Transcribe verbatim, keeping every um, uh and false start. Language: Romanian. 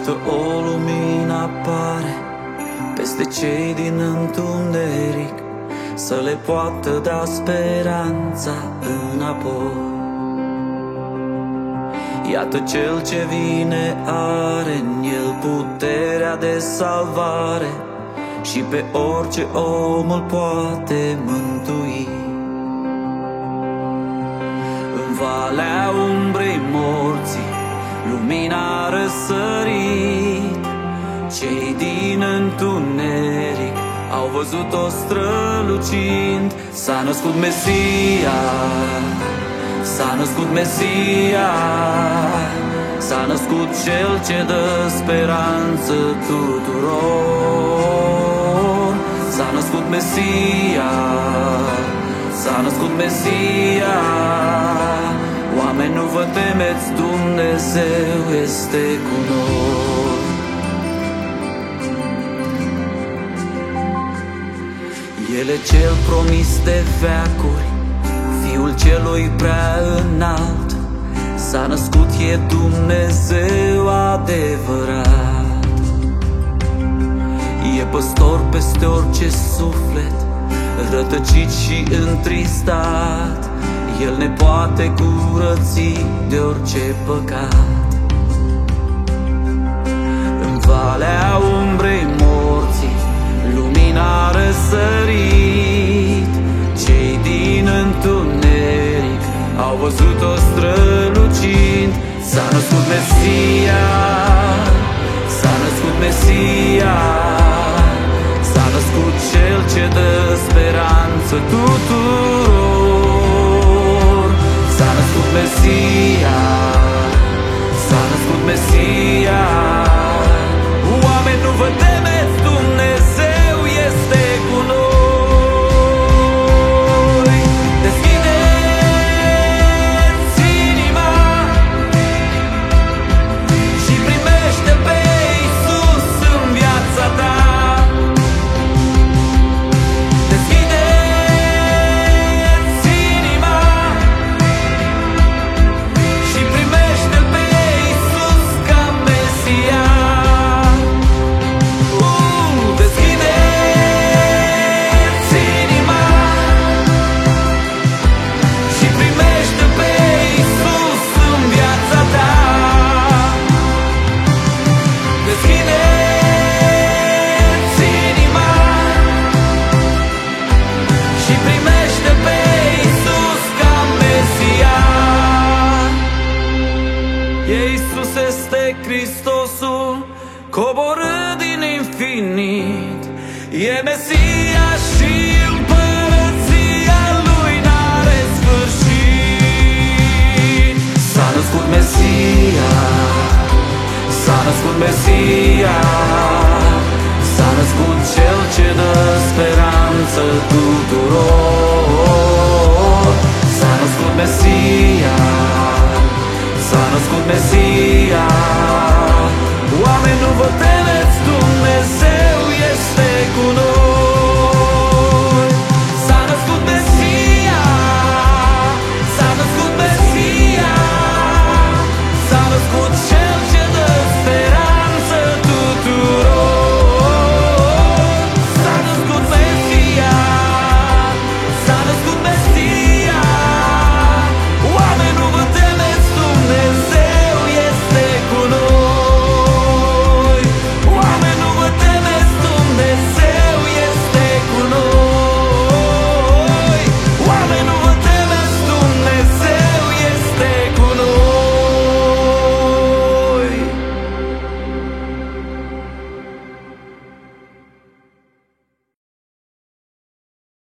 Iată o lumină apare peste cei din întuneric, să le poată da speranța înapoi. Iată cel ce vine are în el puterea de salvare și pe orice om îl poate mântui. În valea umbrei morții lumina a răsărit, cei din întuneric au văzut-o strălucind. S-a născut Mesia, s-a născut Mesia, s-a născut Cel ce dă speranță tuturor. S-a născut Mesia, s-a născut Mesia. Oameni, nu vă temeți, Dumnezeu este cu noi. El e cel promis de veacuri, Fiul celui prea înalt. S-a născut, e Dumnezeu adevărat. E păstor peste orice suflet rătăcit și întristat. El ne poate curăți de orice păcat. În valea umbrei morții lumina a răsărit, cei din întuneric au văzut-o strălucind. S-a născut Mesia, s-a născut Mesia, s-a născut Cel ce dă speranță tuturor. S-a născut Mesia, s-a născut Mesia. Oameni, nu vă temeți, Dumnezeu este cu noi. Deschideți inima și primește pe Iisus în viața ta. Deschideți inima și primește pe Iisus ca Mesia. Iisus este Hristosul coborât din infinit, e Mesia și împărăția Lui n-are sfârșit. S-a născut Mesia, s-a născut Mesia, s-a născut Cel ce dă speranță tuturor. S-a născut Mesia, s-a născut Mesia. Oameni, nu vă temeți,